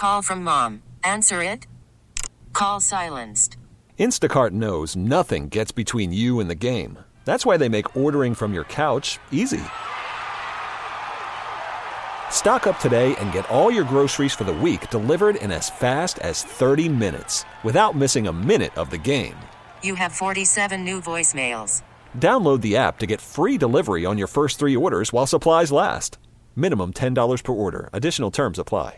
Call from mom. Answer it. Call silenced. Instacart knows nothing gets between you and the game. That's why they make ordering from your couch easy. Stock up today and get all your groceries for the week delivered in as fast as 30 minutes without missing a minute of the game. You have 47 new voicemails. Download the app to get free delivery on your first 3 orders while supplies last. Minimum $10 per order. Additional terms apply.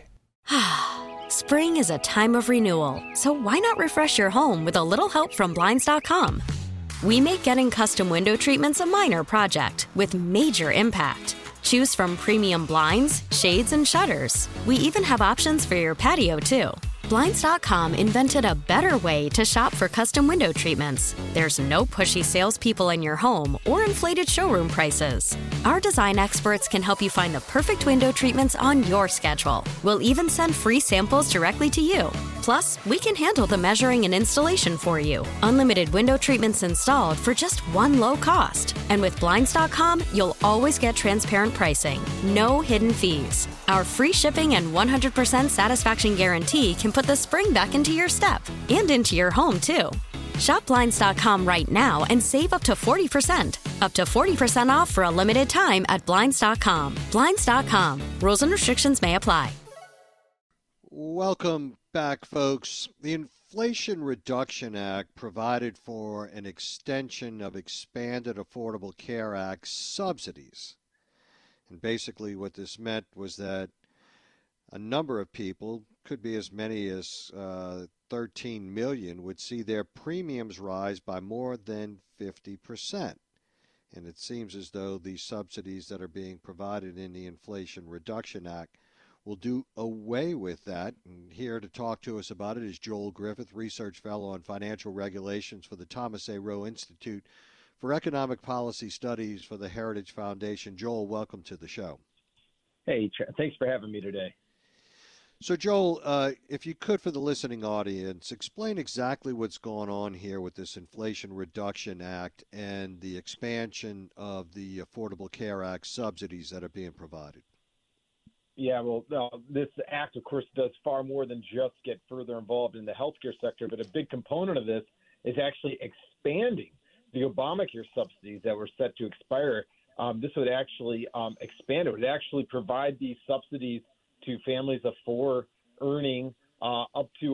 Spring is a time of renewal, so why not refresh your home with a little help from Blinds.com? We make getting custom window treatments a minor project with major impact. Choose from premium blinds, shades, and shutters. We even have options for your patio, too. Blinds.com invented a better way to shop for custom window treatments. There's no pushy salespeople in your home or inflated showroom prices. Our design experts can help you find the perfect window treatments on your schedule. We'll even send free samples directly to you. Plus, we can handle the measuring and installation for you. Unlimited window treatments installed for just one low cost. And with Blinds.com, you'll always get transparent pricing. No hidden fees. Our free shipping and 100% satisfaction guarantee can put the spring back into your step and into your home, too. Shop Blinds.com right now and save up to 40%. Up to 40% off for a limited time at Blinds.com. Blinds.com. Rules and restrictions may apply. Welcome back, folks. The Inflation Reduction Act provided for an extension of expanded Affordable Care Act subsidies. And basically what this meant was that a number of people, could be as many as 13 million, would see their premiums rise by more than 50%. And it seems as though the subsidies that are being provided in the Inflation Reduction Act will do away with that. And here to talk to us about it is Joel Griffith, Research Fellow on Financial Regulations for the Thomas A. Rowe Institute for Economic Policy Studies for the Heritage Foundation. Joel, welcome to the show. Hey, thanks for having me today. So, Joel, if you could, for the listening audience, explain exactly what's going on here with this Inflation Reduction Act and the expansion of the Affordable Care Act subsidies that are being provided. Yeah, well, this act, of course, does far more than just get further involved in the healthcare sector, but a big component of this is actually expanding the Obamacare subsidies that were set to expire. This would actually expand it. It would actually provide these subsidies to families of 4 earning up to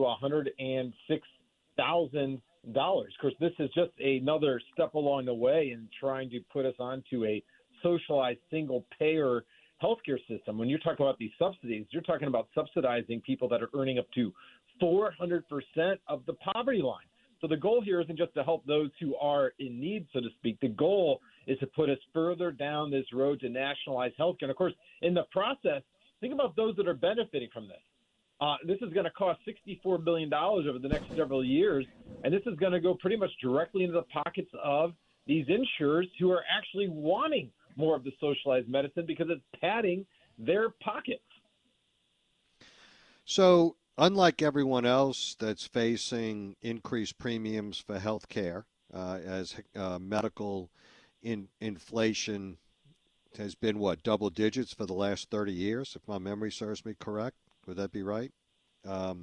$106,000. Of course, this is just another step along the way in trying to put us onto a socialized single-payer healthcare system. When you're talking about these subsidies, you're talking about subsidizing people that are earning up to 400% of the poverty line. So the goal here isn't just to help those who are in need, so to speak. The goal is to put us further down this road to nationalize healthcare. And, of course, in the process, think about those that are benefiting from this. This is going to cost $64 billion over the next several years, and this is going to go pretty much directly into the pockets of these insurers who are actually wanting more of the socialized medicine because it's padding their pockets. So, unlike everyone else that's facing increased premiums for health care, as medical inflation has been, double digits for the last 30 years, if my memory serves me correct? Would that be right? Yeah,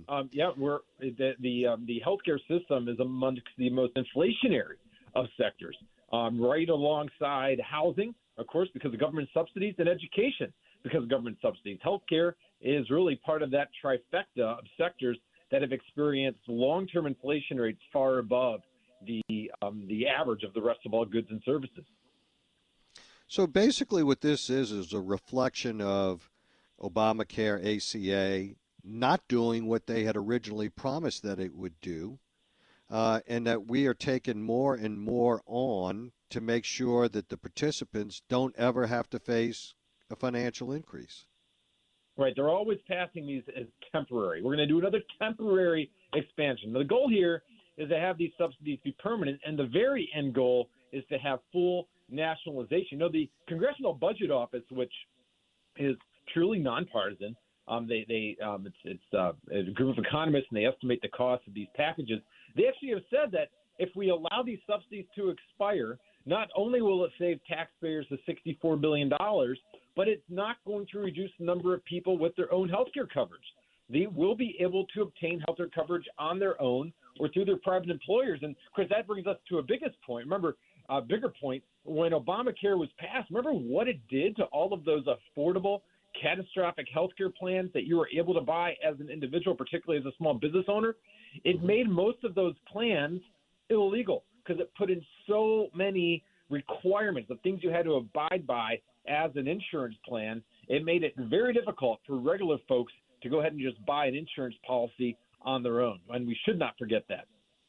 the healthcare system is amongst the most inflationary of sectors, right alongside housing, of course, because of government subsidies, and education because of government subsidies. Healthcare is really part of that trifecta of sectors that have experienced long-term inflation rates far above the average of the rest of all goods and services. So basically what this is a reflection of Obamacare, ACA, not doing what they had originally promised that it would do, and that we are taking more and more on to make sure that the participants don't ever have to face a financial increase. Right. They're always passing these as temporary. We're going to do another temporary expansion. The goal here is to have these subsidies be permanent, and the very end goal is to have full nationalization. The Congressional Budget Office, which is truly nonpartisan, it's a group of economists, and they estimate the cost of these packages. They actually have said that if we allow these subsidies to expire, not only will it save taxpayers the $64 billion, but it's not going to reduce the number of people with their own health care coverage. they will be able to obtain healthcare coverage on their own or through their private employers. And, Chris, that brings us to a biggest point. Remember, a bigger point, when Obamacare was passed, remember what it did to all of those affordable, catastrophic healthcare plans that you were able to buy as an individual, particularly as a small business owner? It made most of those plans illegal because it put in so many requirements, the things you had to abide by as an insurance plan. It made it very difficult for regular folks to go ahead and just buy an insurance policy on their own. And we should not forget that.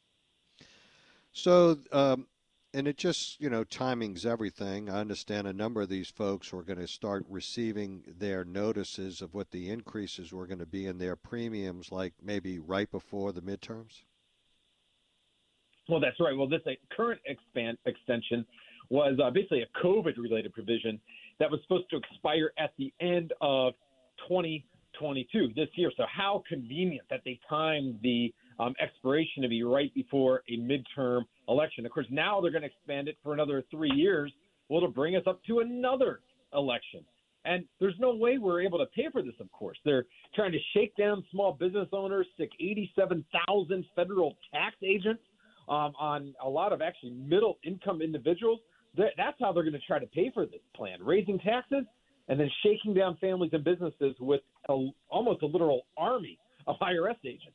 So, and it just, timing's everything. I understand a number of these folks were going to start receiving their notices of what the increases were going to be in their premiums, like maybe right before the midterms. Well, that's right. Well, this current extension was basically a COVID-related provision that was supposed to expire at the end of 2022 this year. So how convenient that they timed the expiration to be right before a midterm election. Of course, now they're going to expand it for another 3 years. Well, to bring us up to another election. And there's no way we're able to pay for this, of course. They're trying to shake down small business owners, stick 87,000 federal tax agents on a lot of actually middle-income individuals. That's how they're going to try to pay for this plan, raising taxes and then shaking down families and businesses with almost a literal army of IRS agents.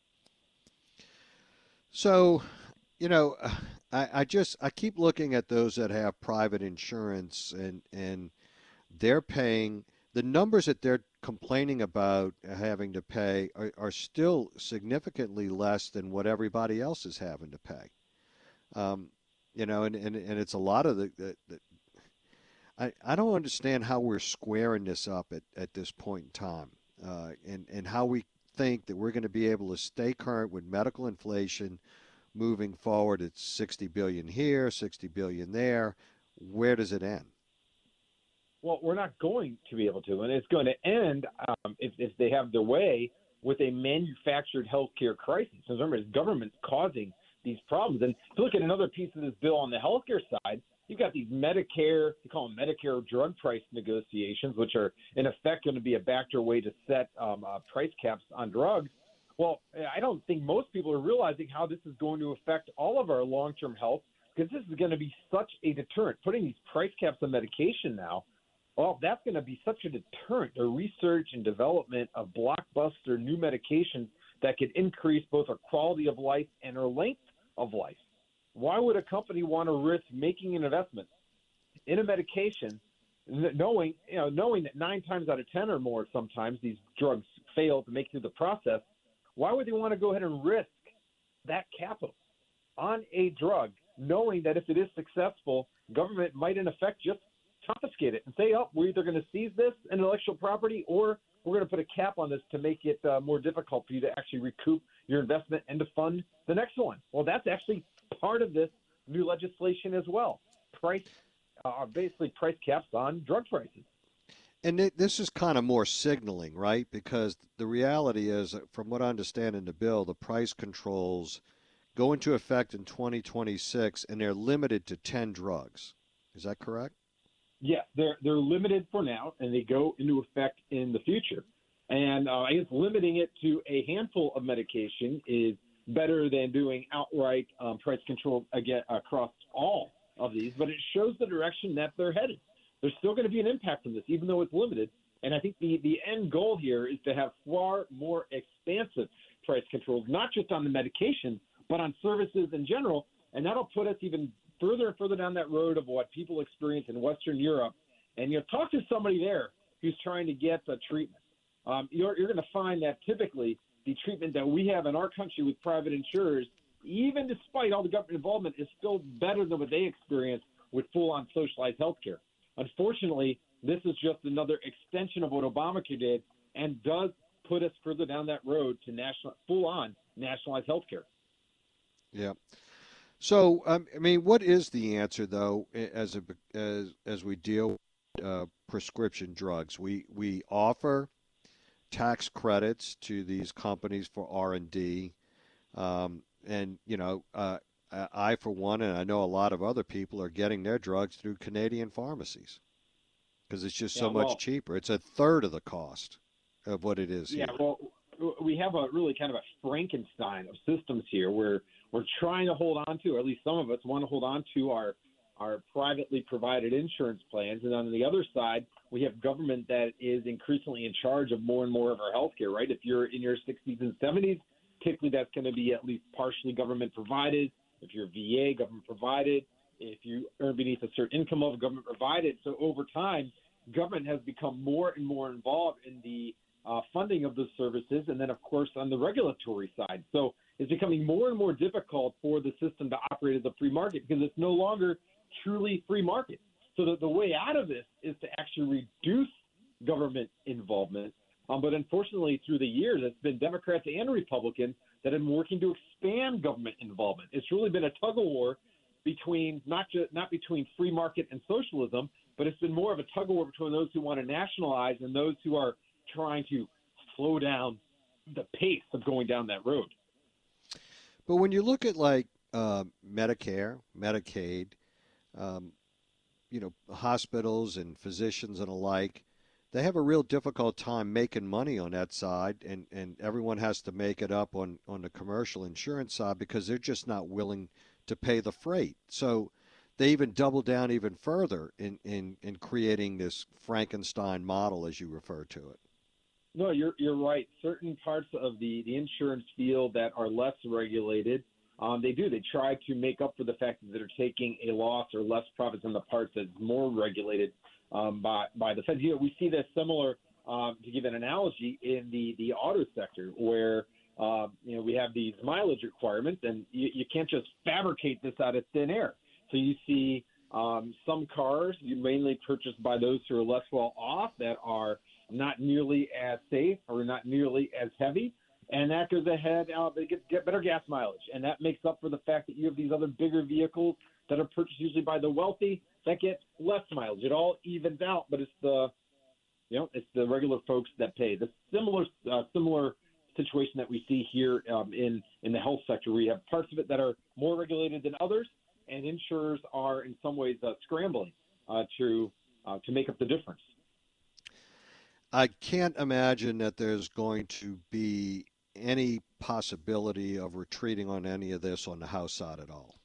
So, I keep looking at those that have private insurance and they're paying the numbers that they're complaining about having to pay are still significantly less than what everybody else is having to pay. And it's a lot of I don't understand how we're squaring this up at this point in time, and how we think that we're going to be able to stay current with medical inflation moving forward. It's $60 billion here, $60 billion there. Where does it end? Well, we're not going to be able to, and it's going to end if they have their way with a manufactured healthcare crisis. Remember, the government's causing these problems. And if you look at another piece of this bill on the healthcare side, you've got these Medicare, you call them Medicare drug price negotiations, which are in effect going to be a backdoor way to set price caps on drugs. Well, I don't think most people are realizing how this is going to affect all of our long-term health, because this is going to be such a deterrent. Putting these price caps on medication now, well, that's going to be such a deterrent. The research and development of blockbuster new medications that could increase both our quality of life and our length of life. Why would a company want to risk making an investment in a medication, knowing that 9 times out of 10 or more sometimes these drugs fail to make it through the process? Why would they want to go ahead and risk that capital on a drug, knowing that if it is successful, government might in effect just confiscate it and say, oh, we're either going to seize this intellectual property or we're going to put a cap on this to make it more difficult for you to actually recoup your investment and to fund the next one. Well, that's actually part of this new legislation as well. Basically price caps on drug prices. And this is kind of more signaling, right? Because the reality is, from what I understand in the bill, the price controls go into effect in 2026, and they're limited to 10 drugs. Is that correct? Yes, they're limited for now, and they go into effect in the future. And I guess limiting it to a handful of medication is better than doing outright price control again across all of these. But it shows the direction that they're headed. There's still going to be an impact from this, even though it's limited. And I think the end goal here is to have far more expansive price controls, not just on the medication, but on services in general. And that'll put us even further and further down that road of what people experience in Western Europe. And talk to somebody there who's trying to get a treatment. You're going to find that typically the treatment that we have in our country with private insurers, even despite all the government involvement, is still better than what they experience with full-on socialized health care. Unfortunately, this is just another extension of what Obamacare did and does put us further down that road to full-on nationalized health care. Yeah. So, what is the answer, though, as we deal with prescription drugs? We offer tax credits to these companies for R&D, I, for one, and I know a lot of other people are getting their drugs through Canadian pharmacies because it's just so much cheaper. It's a third of the cost of what it is here. Well, we have a really kind of a Frankenstein of systems here where we're trying to hold on to, or at least some of us want to hold on to our privately provided insurance plans. And on the other side, we have government that is increasingly in charge of more and more of our healthcare, right? If you're in your 60s and 70s, typically that's going to be at least partially government provided. If you're VA, government provided. If you earn beneath a certain income level, government provided. So over time, government has become more and more involved in the funding of those services, and then, of course, on the regulatory side. So it's becoming more and more difficult for the system to operate as a free market because it's no longer truly free market. So the way out of this is to actually reduce government involvement. But unfortunately, through the years, it's been Democrats and Republicans that have been working to expand government involvement. It's really been a tug of war between not between free market and socialism, but it's been more of a tug of war between those who want to nationalize and those who are trying to slow down the pace of going down that road. But when you look at like Medicare, Medicaid, hospitals and physicians and alike, they have a real difficult time making money on that side, and everyone has to make it up on the commercial insurance side because they're just not willing to pay the freight. So they even double down even further in creating this Frankenstein model, as you refer to it. No, you're right. Certain parts of the insurance field that are less regulated, they try to make up for the fact that they're taking a loss or less profits in the parts that's more regulated by the feds. We see this similar, to give an analogy, in the auto sector where we have these mileage requirements, and you can't just fabricate this out of thin air. So you see some cars mainly purchased by those who are less well off that are not nearly as safe or not nearly as heavy, and that goes ahead. They get better gas mileage, and that makes up for the fact that you have these other bigger vehicles that are purchased usually by the wealthy that get less mileage. It all evens out, but it's the regular folks that pay. The similar situation that we see here in the health sector, where you have parts of it that are more regulated than others, and insurers are in some ways scrambling to make up the difference. I can't imagine that there's going to be any possibility of retreating on any of this on the House side at all.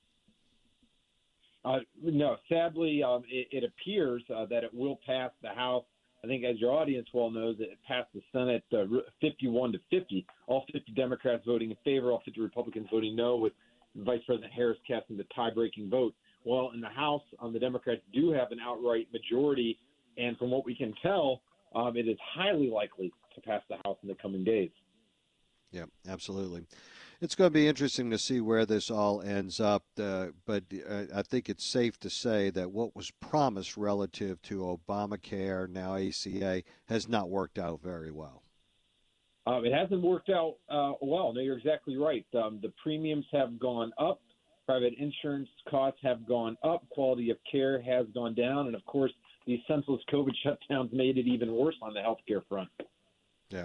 No, sadly, it appears that it will pass the House. I think, as your audience well knows, it passed the Senate 51-50, all 50 Democrats voting in favor, all 50 Republicans voting no, with Vice President Harris casting the tie-breaking vote. Well, in the House, the Democrats do have an outright majority, and from what we can tell, it is highly likely to pass the House in the coming days. Yeah, absolutely. It's going to be interesting to see where this all ends up, but I think it's safe to say that what was promised relative to Obamacare, now ACA, has not worked out very well. It hasn't worked out well. No, you're exactly right. The premiums have gone up. Private insurance costs have gone up. Quality of care has gone down. And, of course, these senseless COVID shutdowns made it even worse on the healthcare front. Yeah.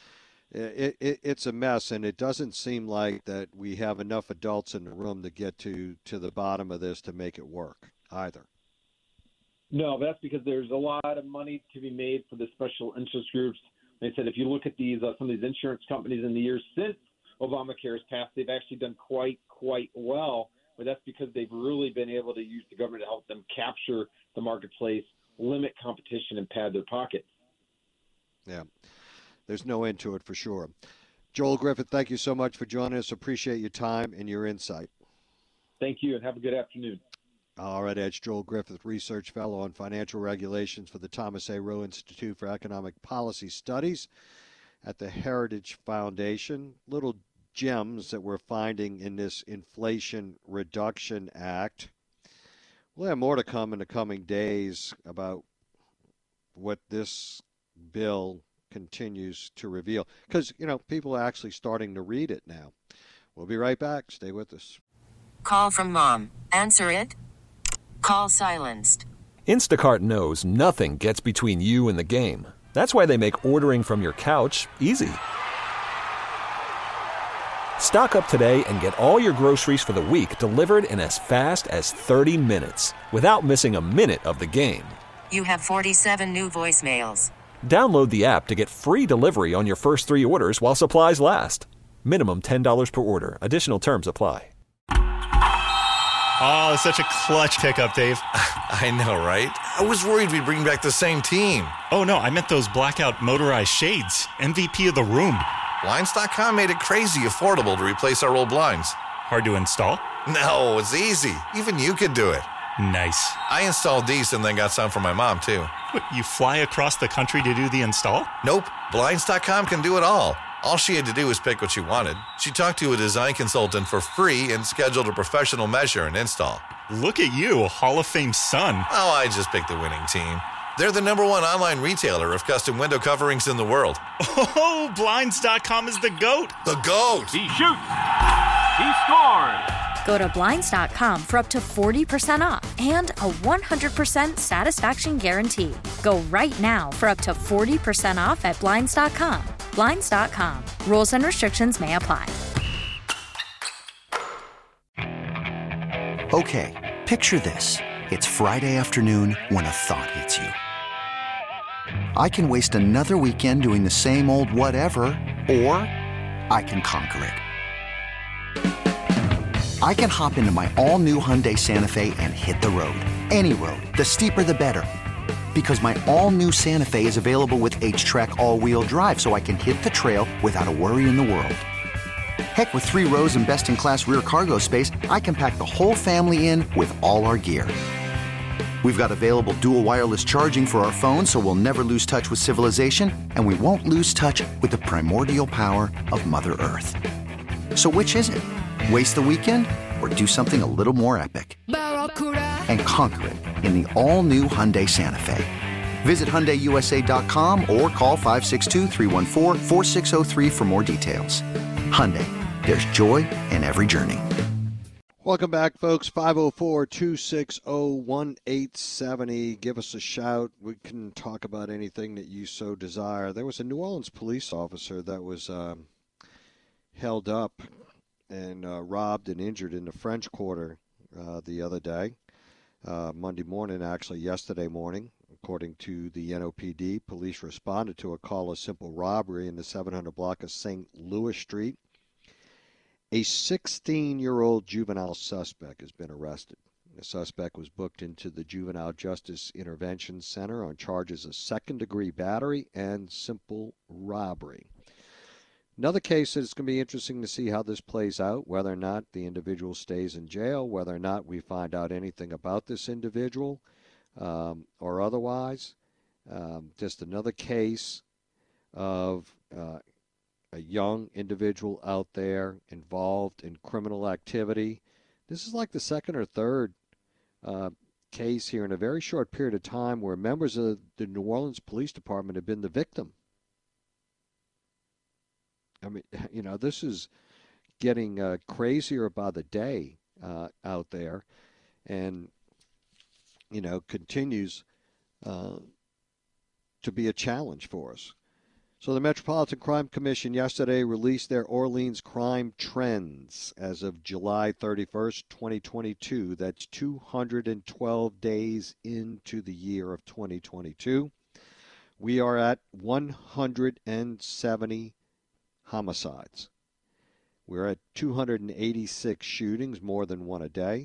It's a mess, and it doesn't seem like that we have enough adults in the room to get to the bottom of this to make it work either. No, that's because there's a lot of money to be made for the special interest groups. They said if you look at these some of these insurance companies in the years since Obamacare has passed, they've actually done quite well. But that's because they've really been able to use the government to help them capture the marketplace, limit competition, and pad their pockets. Yeah. There's no end to it for sure. Joel Griffith, thank you so much for joining us. Appreciate your time and your insight. Thank you, and have a good afternoon. All right, that's Joel Griffith, Research Fellow on Financial Regulations for the Thomas A. Rowe Institute for Economic Policy Studies at the Heritage Foundation. Little gems that we're finding in this Inflation Reduction Act. We'll have more to come in the coming days about what this bill continues to reveal, because people are actually starting to read it now. We'll be right back. Stay with us. Call from mom. Answer it. Call silenced. Instacart knows nothing gets between you and the game. That's why they make ordering from your couch easy. Stock up today and get all your groceries for the week delivered in as fast as 30 minutes without missing a minute of the game. You have 47 new voicemails. Download the app to get free delivery on your first 3 orders while supplies last. Minimum $10 per order. Additional terms apply. Oh, such a clutch pickup, Dave. I know, right? I was worried we'd bring back the same team. Oh, no, I meant those blackout motorized shades. MVP of the room. Blinds.com made it crazy affordable to replace our old blinds. Hard to install? No, it's easy. Even you could do it. Nice. I installed these and then got some for my mom, too. What, you fly across the country to do the install? Nope. Blinds.com can do it all. All she had to do was pick what she wanted. She talked to a design consultant for free and scheduled a professional measure and install. Look at you, Hall of Fame son. Oh, I just picked the winning team. They're the #1 online retailer of custom window coverings in the world. Oh, Blinds.com is the GOAT. The GOAT! He shoots. He scores. Go to Blinds.com for up to 40% off and a 100% satisfaction guarantee. Go right now for up to 40% off at Blinds.com. Blinds.com. Rules and restrictions may apply. Okay, picture this. It's Friday afternoon when a thought hits you. I can waste another weekend doing the same old whatever, or I can conquer it. I can hop into my all-new Hyundai Santa Fe and hit the road. Any road. The steeper, the better. Because my all-new Santa Fe is available with H-Track all-wheel drive, so I can hit the trail without a worry in the world. Heck, with 3 rows and best-in-class rear cargo space, I can pack the whole family in with all our gear. We've got available dual wireless charging for our phones, so we'll never lose touch with civilization, and we won't lose touch with the primordial power of Mother Earth. So which is it? Waste the weekend or do something a little more epic? And conquer it in the all-new Hyundai Santa Fe. Visit HyundaiUSA.com or call 562-314-4603 for more details. Hyundai, there's joy in every journey. Welcome back, folks. 504-260-1870. Give us a shout. We can talk about anything that you so desire. There was a New Orleans police officer that was held up and robbed and injured in the French Quarter the other day. Monday morning, actually yesterday morning, according to the NOPD. Police responded to a call of simple robbery in the 700 block of St. Louis Street. A 16-year-old juvenile suspect has been arrested. The suspect was booked into the Juvenile Justice Intervention Center on charges of second-degree battery and simple robbery. Another case that it's going to be interesting to see how this plays out, whether or not the individual stays in jail, whether or not we find out anything about this individual or otherwise. Just another case of a young individual out there involved in criminal activity. This is like the second or third case here in a very short period of time where members of the New Orleans Police Department have been the victim. I mean, you know, this is getting crazier by the day out there and, you know, continues to be a challenge for us. So the Metropolitan Crime Commission yesterday released their Orleans crime trends as of July 31st, 2022. That's 212 days into the year of 2022. We are at 170 homicides. We're at 286 shootings, more than one a day,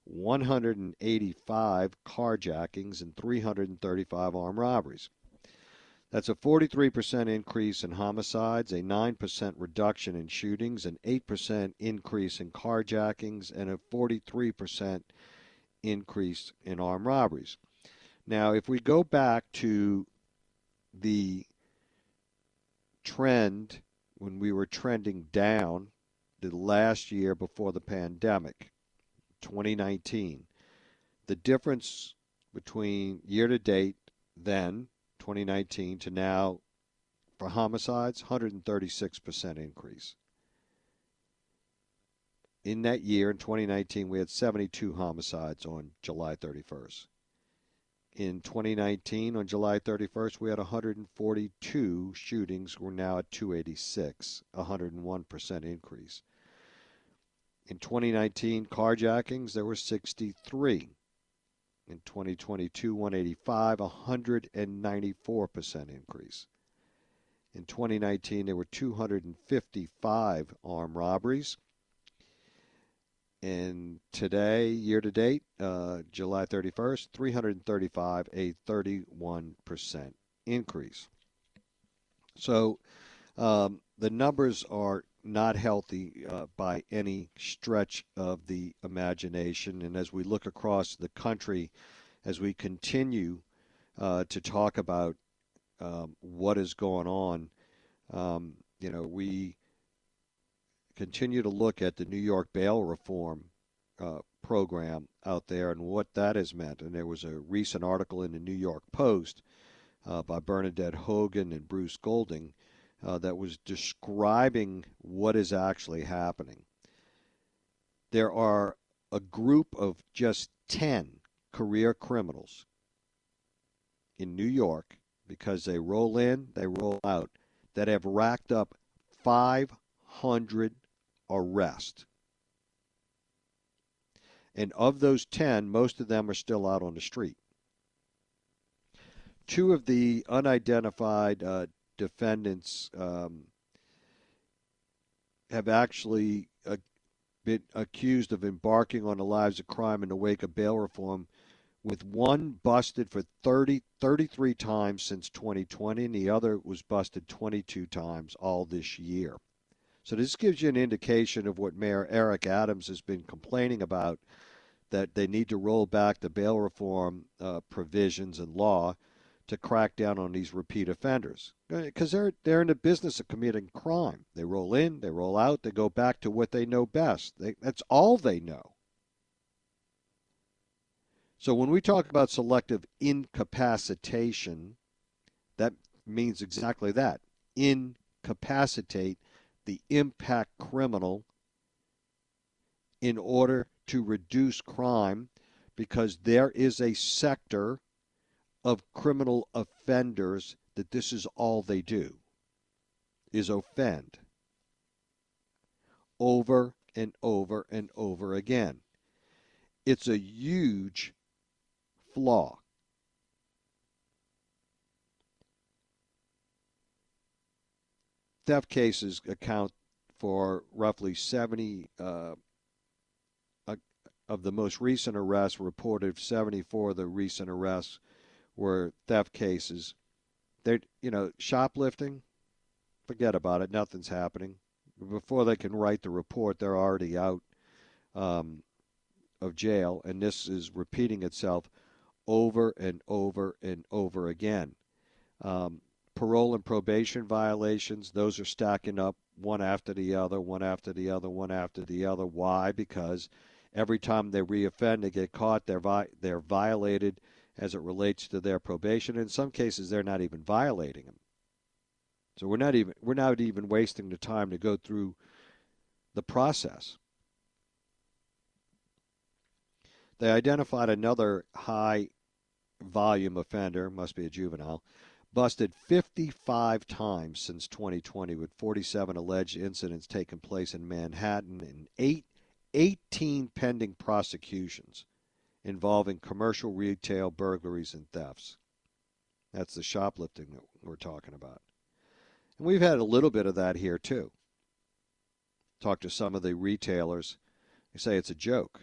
185 carjackings, and 335 armed robberies. That's a 43% increase in homicides, a 9% reduction in shootings, an 8% increase in carjackings, and a 43% increase in armed robberies. Now, if we go back to the trend when we were trending down the last year before the pandemic, 2019, the difference between year-to-date then, 2019 to now for homicides, 136% increase. In that year, in 2019, we had 72 homicides on July 31st. In 2019, on July 31st, we had 142 shootings. We're now at 286, 101% increase. In 2019, carjackings, there were 63. In 2022, 185, 194% increase. In 2019, there were 255 armed robberies. And today, year to date, July 31st, 335, a 31% increase. So the numbers are not healthy by any stretch of the imagination. And as we look across the country, as we continue to talk about what is going on, we continue to look at the New York bail reform program out there and what that has meant. And there was a recent article in the New York Post by Bernadette Hogan and Bruce Golding that was describing what is actually happening. There are a group of just 10 career criminals in New York, because they roll in, they roll out, that have racked up 500 arrests. And of those 10, most of them are still out on the street. Two of the unidentified defendants have actually been accused of embarking on the lives of crime in the wake of bail reform, with one busted for 33 times since 2020, and the other was busted 22 times all this year. So this gives you an indication of what Mayor Eric Adams has been complaining about, that they need to roll back the bail reform provisions and law to crack down on these repeat offenders, because they're in the business of committing crime. They roll in, they roll out, they go back to what they know best. That's all they know. So when we talk about selective incapacitation, that means exactly that. Incapacitate the impact criminal in order to reduce crime, because there is a sector of criminal offenders that this is all they do, is offend over and over and over again. It's a huge flaw. Theft cases account for roughly 70 of the most recent arrests reported. 74 of the recent arrests were theft cases. They're, shoplifting, forget about it. Nothing's happening. Before they can write the report, they're already out of jail, and this is repeating itself over and over and over again. Parole and probation violations, those are stacking up one after the other, one after the other, one after the other. Why? Because every time they reoffend, they get caught, they're violated as it relates to their probation. In some cases, they're not even violating them. So we're not even wasting the time to go through the process. They identified another high volume offender, must be a juvenile, busted 55 times since 2020, with 47 alleged incidents taking place in Manhattan and 18 pending prosecutions involving commercial retail burglaries and thefts. That's the shoplifting that we're talking about. And we've had a little bit of that here too. Talk to some of the retailers. They say it's a joke.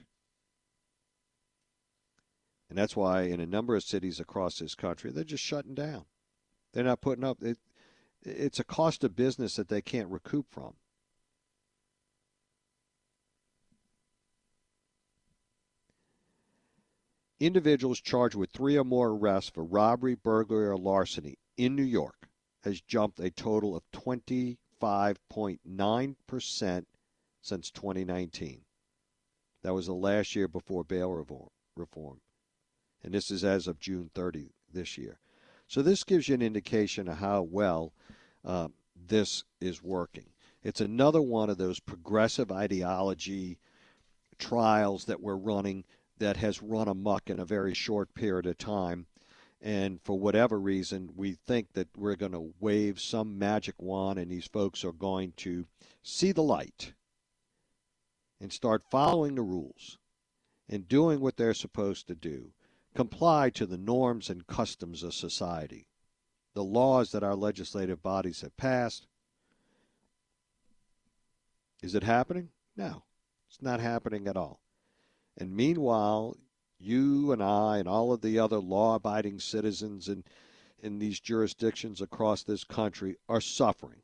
And that's why in a number of cities across this country, they're just shutting down. They're not putting up. It's a cost of business that they can't recoup from. Individuals charged with 3 or more arrests for robbery, burglary, or larceny in New York has jumped a total of 25.9% since 2019. That was the last year before bail reform. And this is as of June 30 this year. So this gives you an indication of how well this is working. It's another one of those progressive ideology trials that we're running that has run amok in a very short period of time. And for whatever reason, we think that we're going to wave some magic wand and these folks are going to see the light and start following the rules and doing what they're supposed to do, comply to the norms and customs of society, the laws that our legislative bodies have passed. Is it happening? No, it's not happening at all. And meanwhile, you and I and all of the other law-abiding citizens in these jurisdictions across this country are suffering.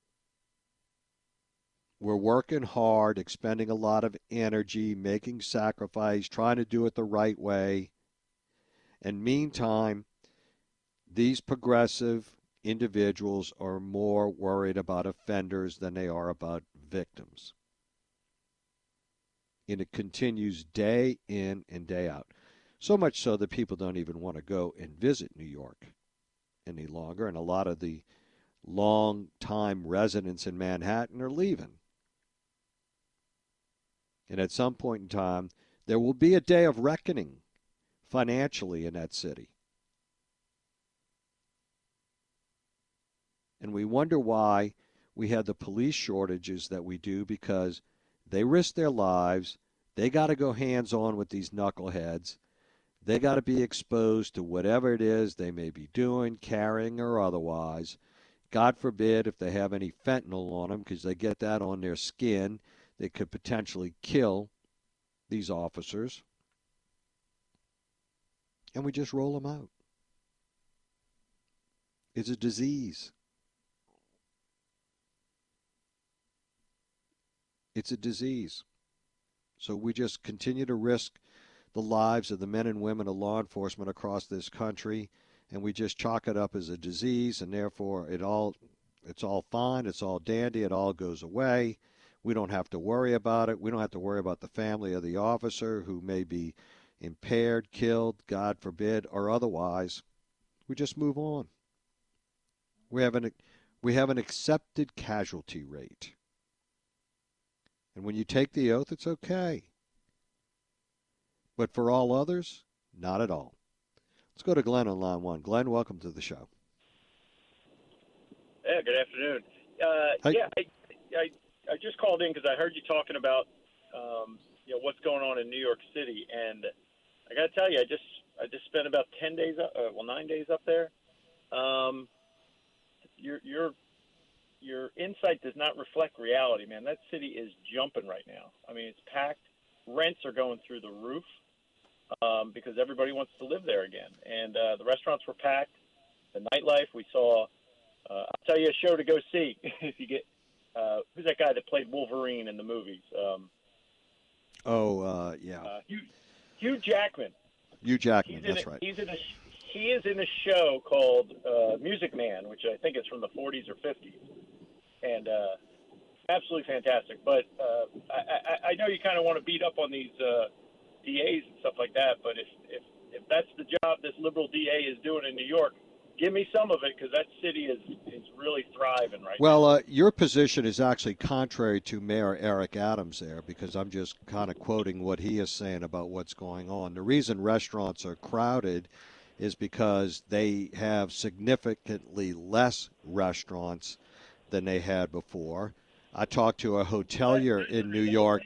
We're working hard, expending a lot of energy, making sacrifice, trying to do it the right way. And meantime, these progressive individuals are more worried about offenders than they are about victims. And it continues day in and day out. So much so that people don't even want to go and visit New York any longer. And a lot of the long-time residents in Manhattan are leaving. And at some point in time, there will be a day of reckoning financially in that city. And we wonder why we have the police shortages that we do, because they risk their lives. They got to go hands-on with these knuckleheads. They got to be exposed to whatever it is they may be doing, carrying or otherwise. God forbid if they have any fentanyl on them, because they get that on their skin. They could potentially kill these officers. And we just roll them out. It's a disease. It's a disease. So we just continue to risk the lives of the men and women of law enforcement across this country, and we just chalk it up as a disease, and therefore it's all fine, it's all dandy, it all goes away. We don't have to worry about it. We don't have to worry about the family of the officer who may be impaired, killed, God forbid, or otherwise. We just move on. We have an accepted casualty rate. And when you take the oath, it's okay. But for all others, not at all. Let's go to Glenn on line one. Glenn, welcome to the show. Yeah, good afternoon. Hey. Yeah, I just called in because I heard you talking about what's going on in New York City, and I got to tell you, I just spent about 9 days up there. Your insight does not reflect reality, man. That city is jumping right now. I mean, it's packed. Rents are going through the roof because everybody wants to live there again. And the restaurants were packed. The nightlife, we saw. I'll tell you a show to go see if you get. Who's that guy that played Wolverine in the movies? Yeah. Hugh Jackman. Hugh Jackman, that's right. He is in a show called Music Man, which I think is from the 40s or 50s. And absolutely fantastic. But I know you kind of want to beat up on these DAs and stuff like that, but if that's the job this liberal DA is doing in New York, give me some of it, because that city is really thriving right now. Well, your position is actually contrary to Mayor Eric Adams there, because I'm just kind of quoting what he is saying about what's going on. The reason restaurants are crowded is because they have significantly less restaurants than they had before. I talked to a hotelier in New York.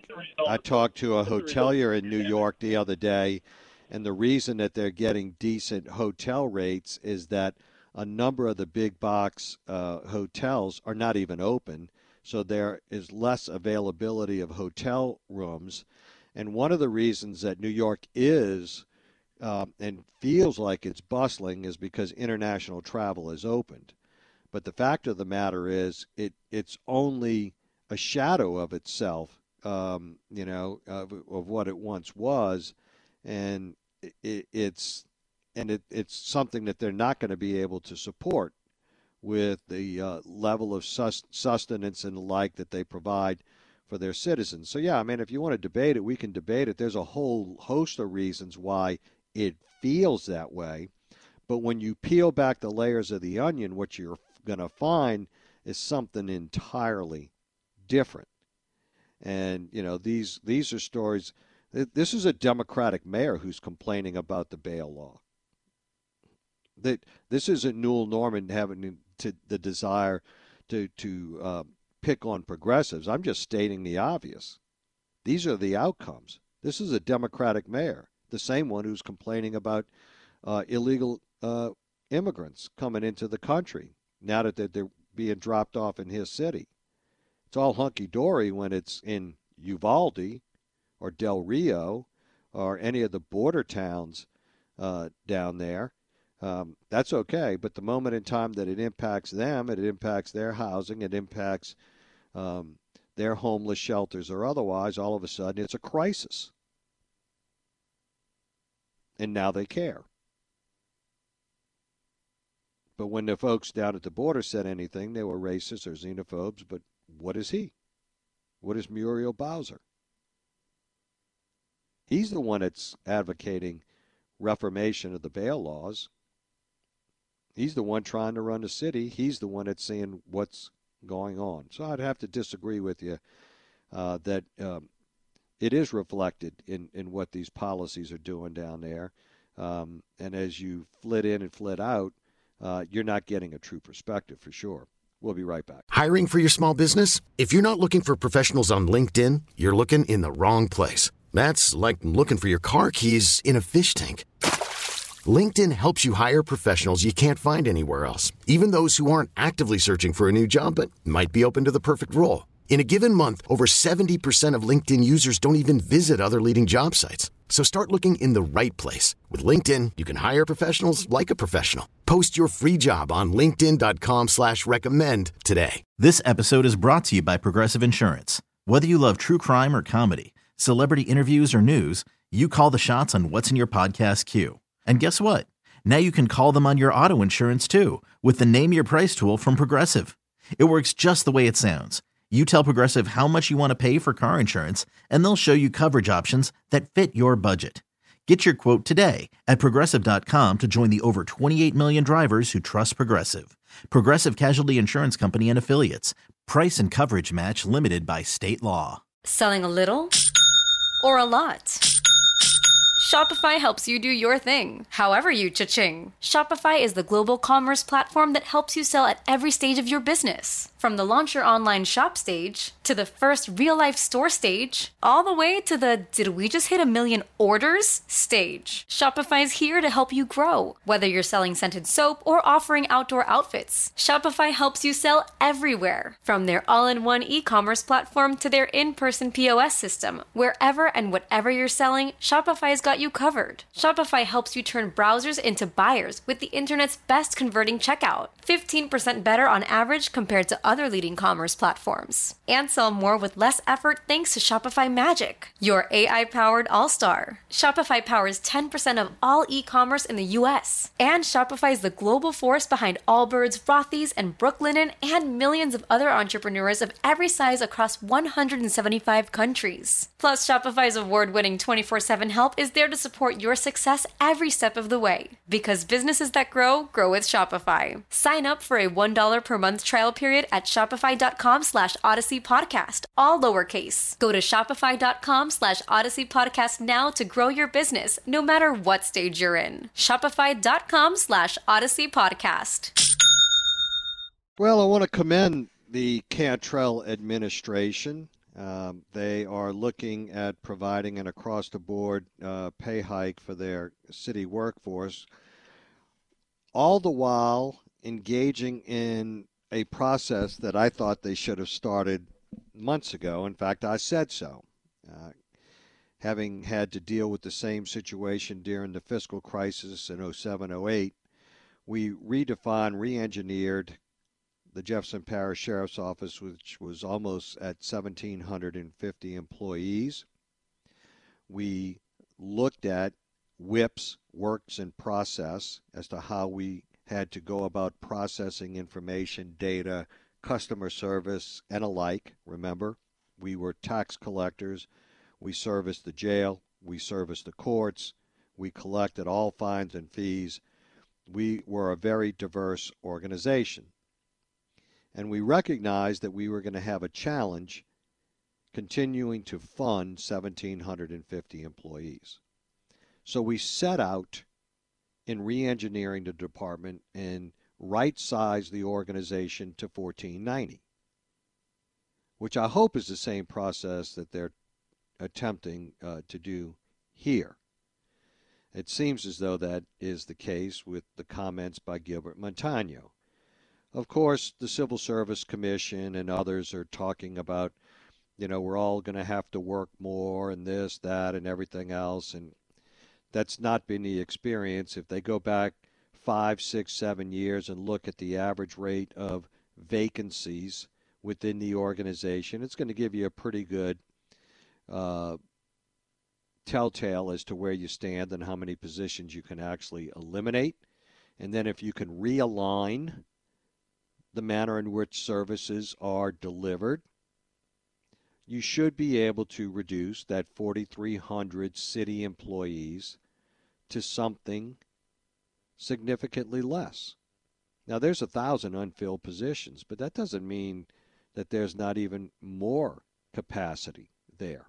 The other day, and the reason that they're getting decent hotel rates is that a number of the big box hotels are not even open, so there is less availability of hotel rooms. And one of the reasons that New York is and feels like it's bustling is because international travel is opened. But the fact of the matter is it's only a shadow of itself, of what it once was. And it's something that they're not going to be able to support with the level of sustenance and the like that they provide for their citizens. So, yeah, I mean, if you want to debate it, we can debate it. There's a whole host of reasons why it feels that way. But when you peel back the layers of the onion, what you're going to find is something entirely different. And, these are stories. This is a Democratic mayor who's complaining about the bail law. This isn't Newell Norman having the desire to pick on progressives. I'm just stating the obvious. These are the outcomes. This is a Democratic mayor the same one who's complaining about illegal immigrants coming into the country now that they're being dropped off in his city. It's all hunky-dory when it's in Uvalde or Del Rio or any of the border towns down there. That's okay, but the moment in time that it impacts them, it impacts their housing, it impacts their homeless shelters or otherwise, all of a sudden it's a crisis. And now they care. But when the folks down at the border said anything, they were racist or xenophobes, but what is he? What is Muriel Bowser? He's the one that's advocating reformation of the bail laws. He's the one trying to run the city. He's the one that's seeing what's going on. So I'd have to disagree with you that it is reflected in what these policies are doing down there. And as you flit in and flit out, you're not getting a true perspective for sure. We'll be right back. Hiring for your small business? If you're not looking for professionals on LinkedIn, you're looking in the wrong place. That's like looking for your car keys in a fish tank. LinkedIn helps you hire professionals you can't find anywhere else, even those who aren't actively searching for a new job but might be open to the perfect role. In a given month, over 70% of LinkedIn users don't even visit other leading job sites. So start looking in the right place. With LinkedIn, you can hire professionals like a professional. Post your free job on linkedin.com/recommend today. This episode is brought to you by Progressive Insurance. Whether you love true crime or comedy, celebrity interviews or news, you call the shots on what's in your podcast queue. And guess what? Now you can call them on your auto insurance too with the Name Your Price tool from Progressive. It works just the way it sounds. You tell Progressive how much you want to pay for car insurance, and they'll show you coverage options that fit your budget. Get your quote today at Progressive.com to join the over 28 million drivers who trust Progressive. Progressive Casualty Insurance Company and Affiliates. Price and coverage match limited by state law. Selling a little or a lot? Shopify helps you do your thing, however you cha-ching. Shopify is the global commerce platform that helps you sell at every stage of your business. From the launch your online shop stage, to the first real-life store stage, all the way to the did we just hit 1 million orders stage. Shopify's here to help you grow. Whether you're selling scented soap or offering outdoor outfits, Shopify helps you sell everywhere. From their all-in-one e-commerce platform to their in-person POS system, wherever and whatever you're selling, Shopify's got you covered. Shopify helps you turn browsers into buyers with the internet's best converting checkout. 15% better on average compared to other leading commerce platforms. And sell more with less effort thanks to Shopify Magic, your AI-powered all-star. Shopify powers 10% of all e-commerce in the US. And Shopify is the global force behind Allbirds, Rothy's, and Brooklinen, and millions of other entrepreneurs of every size across 175 countries. Plus, Shopify's award-winning 24/7 help is there to support your success every step of the way. Because businesses that grow, grow with Shopify. Sign up for a $1 per month trial period at shopify.com/Odyssey Podcast, all lowercase. Go to shopify.com/Odyssey Podcast now to grow your business, no matter what stage you're in. Shopify.com/Odyssey Podcast. Well, I want to commend the Cantrell administration. They are looking at providing an across-the-board pay hike for their city workforce, all the while engaging in a process that I thought they should have started months ago. In fact, I said so. Having had to deal with the same situation during the fiscal crisis in 07-08, we redefined, re-engineered the Jefferson Parish Sheriff's Office, which was almost at 1,750 employees. We looked at WIP's works in process as to how we had to go about processing information, data, customer service, and alike. Remember, we were tax collectors. We serviced the jail. We serviced the courts. We collected all fines and fees. We were a very diverse organization. And we recognized that we were going to have a challenge continuing to fund 1,750 employees. So we set out in re-engineering the department and right-size the organization to 1,490, which I hope is the same process that they're attempting to do here. It seems as though that is the case with the comments by Gilbert Montano. Of course, the Civil Service Commission and others are talking about, we're all going to have to work more and this, that, and everything else. And that's not been the experience. If they go back 5, 6, 7 years and look at the average rate of vacancies within the organization, it's going to give you a pretty good telltale as to where you stand and how many positions you can actually eliminate. And then if you can realign the manner in which services are delivered, you should be able to reduce that 4,300 city employees to something significantly less. Now, there's 1,000 unfilled positions, but that doesn't mean that there's not even more capacity there.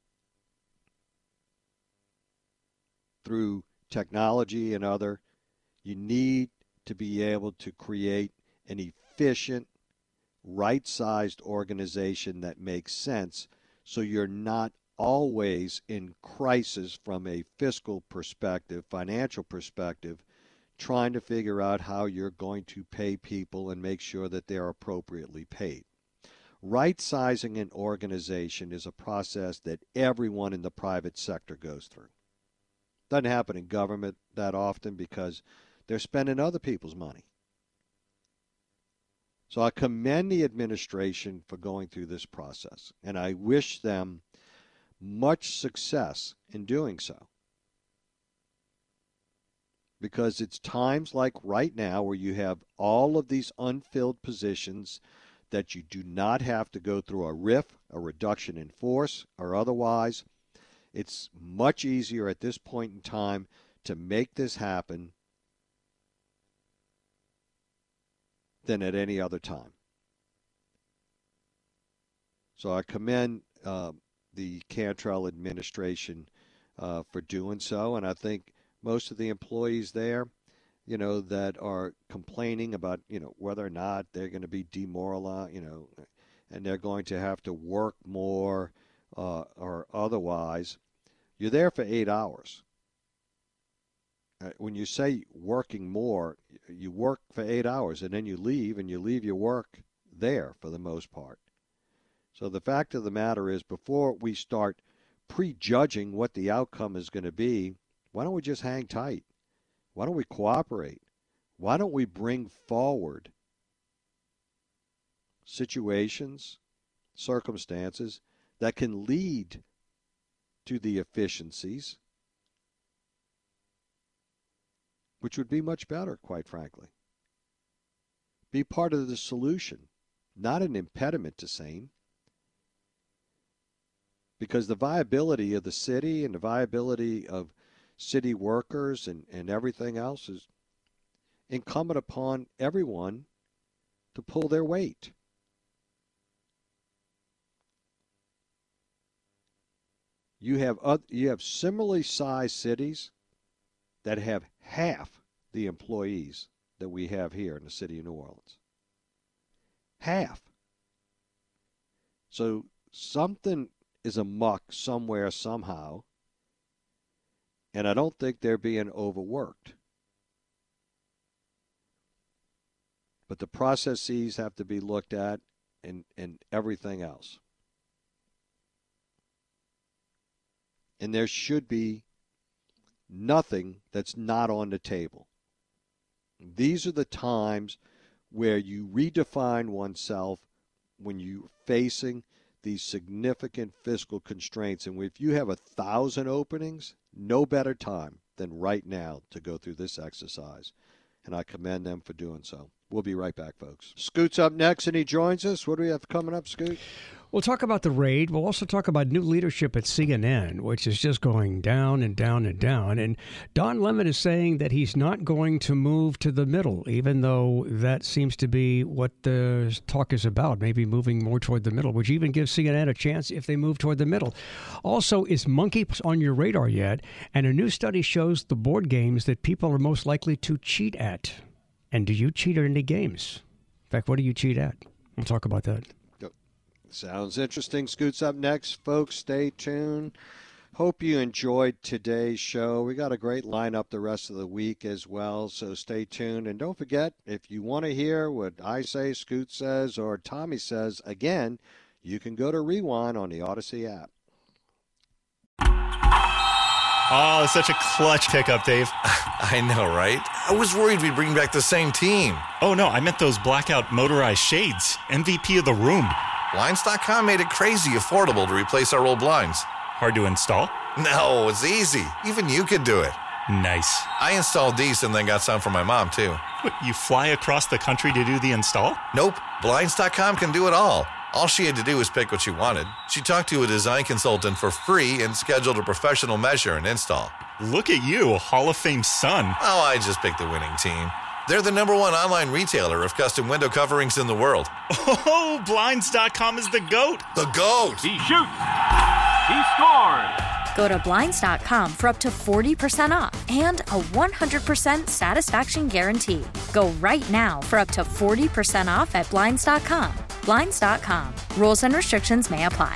Through technology and other, you need to be able to create an efficient, right-sized organization that makes sense so you're not always in crisis from a fiscal perspective, financial perspective, trying to figure out how you're going to pay people and make sure that they're appropriately paid. Right-sizing an organization is a process that everyone in the private sector goes through. Doesn't happen in government that often because they're spending other people's money. So I commend the administration for going through this process, and I wish them much success in doing so. Because it's times like right now where you have all of these unfilled positions that you do not have to go through a RIF, a reduction in force, or otherwise. It's much easier at this point in time to make this happen than at any other time. So I commend the Cantrell administration for doing so, and I think most of the employees there, that are complaining about, whether or not they're going to be demoralized, and they're going to have to work more or otherwise, you're there for 8 hours. When you say working more, you work for 8 hours and then you leave, and you leave your work there for the most part. So the fact of the matter is, before we start prejudging what the outcome is going to be, why don't we just hang tight? Why don't we cooperate? Why don't we bring forward situations, circumstances that can lead to the efficiencies, which would be much better, quite frankly. Be part of the solution, not an impediment to same. Because the viability of the city and the viability of city workers and everything else is incumbent upon everyone to pull their weight. You have similarly sized cities that have half the employees that we have here in the city of New Orleans. Half. So something is amuck somewhere, somehow, and I don't think they're being overworked. But the processes have to be looked at and everything else. And there should be nothing that's not on the table. These are the times where you redefine oneself when you're facing these significant fiscal constraints. And if you have 1,000 openings, no better time than right now to go through this exercise. And I commend them for doing so. We'll be right back, folks. Scoot's up next, and he joins us. What do we have coming up, Scoot? We'll talk about the raid. We'll also talk about new leadership at CNN, which is just going down and down and down. And Don Lemon is saying that he's not going to move to the middle, even though that seems to be what the talk is about, maybe moving more toward the middle, which even gives CNN a chance if they move toward the middle. Also, is Monkey on your radar yet? And a new study shows the board games that people are most likely to cheat at. And do you cheat at any games? In fact, what do you cheat at? We'll talk about that. Sounds interesting. Scoot's up next, folks. Stay tuned. Hope you enjoyed today's show. We got a great lineup the rest of the week as well, so stay tuned. And don't forget, if you want to hear what I say, Scoot says, or Tommy says again, you can go to Rewind on the Odyssey app. Oh, such a clutch pickup, Dave. I know, right? I was worried we'd bring back the same team. Oh, no, I meant those blackout motorized shades. MVP of the room. Blinds.com made it crazy affordable to replace our old blinds. Hard to install? No, it's easy. Even you could do it. Nice. I installed these and then got some for my mom, too. What, you fly across the country to do the install? Nope. Blinds.com can do it all. All she had to do was pick what she wanted. She talked to a design consultant for free and scheduled a professional measure and install. Look at you, Hall of Fame son. Oh, I just picked the winning team. They're the #1 online retailer of custom window coverings in the world. Oh, Blinds.com is the GOAT. The GOAT. He shoots. He scores. Go to Blinds.com for up to 40% off and a 100% satisfaction guarantee. Go right now for up to 40% off at Blinds.com. Blinds.com. Rules and restrictions may apply.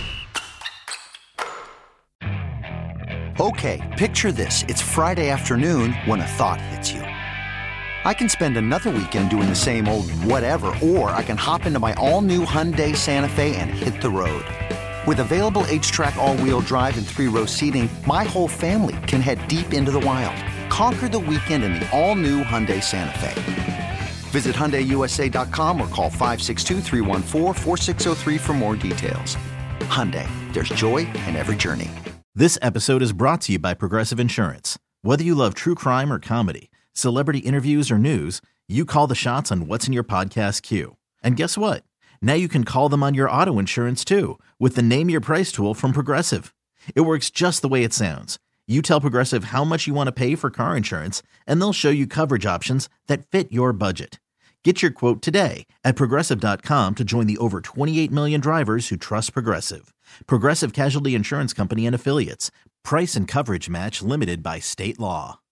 Okay, picture this. It's Friday afternoon when a thought hits you. I can spend another weekend doing the same old whatever, or I can hop into my all-new Hyundai Santa Fe and hit the road. With available H-Track all-wheel drive and 3-row seating, my whole family can head deep into the wild. Conquer the weekend in the all-new Hyundai Santa Fe. Visit HyundaiUSA.com or call 562-314-4603 for more details. Hyundai, there's joy in every journey. This episode is brought to you by Progressive Insurance. Whether you love true crime or comedy, celebrity interviews or news, you call the shots on what's in your podcast queue. And guess what? Now you can call them on your auto insurance too with the Name Your Price tool from Progressive. It works just the way it sounds. You tell Progressive how much you want to pay for car insurance, and they'll show you coverage options that fit your budget. Get your quote today at Progressive.com to join the over 28 million drivers who trust Progressive. Progressive Casualty Insurance Company and Affiliates. Price and coverage match limited by state law.